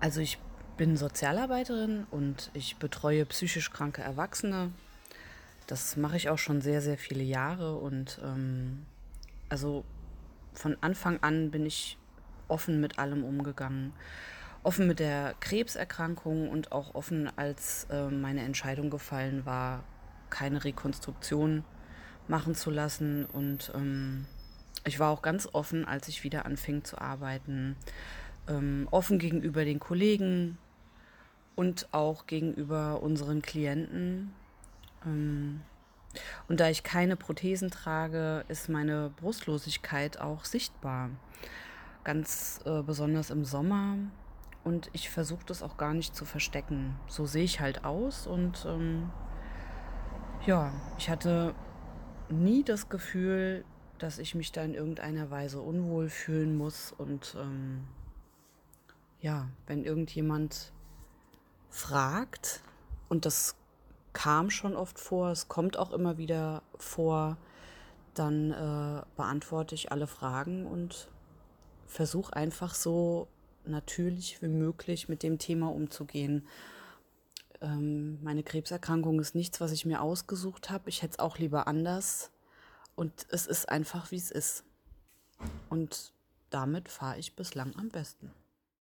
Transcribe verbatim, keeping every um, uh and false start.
Also ich bin Sozialarbeiterin und ich betreue psychisch kranke Erwachsene. Das mache ich auch schon sehr, sehr viele Jahre und ähm, also von Anfang an bin ich offen mit allem umgegangen. Offen mit der Krebserkrankung und auch offen, als äh, meine Entscheidung gefallen war, keine Rekonstruktion machen zu lassen. Und ähm, ich war auch ganz offen, als ich wieder anfing zu arbeiten. Ähm, offen gegenüber den Kollegen und auch gegenüber unseren Klienten. Ähm, und da ich keine Prothesen trage, ist meine Brustlosigkeit auch sichtbar. Ganz äh, besonders im Sommer. Und ich versuche das auch gar nicht zu verstecken. So sehe ich halt aus. Und ähm, ja, ich hatte nie das Gefühl, dass ich mich da in irgendeiner Weise unwohl fühlen muss. Und ähm, ja, wenn irgendjemand fragt, und das kam schon oft vor, es kommt auch immer wieder vor, dann äh, beantworte ich alle Fragen und versuche einfach so natürlich wie möglich mit dem Thema umzugehen. Ähm, meine Krebserkrankung ist nichts, was ich mir ausgesucht habe. Ich hätte es auch lieber anders. Und es ist einfach, wie es ist. Und damit fahre ich bislang am besten.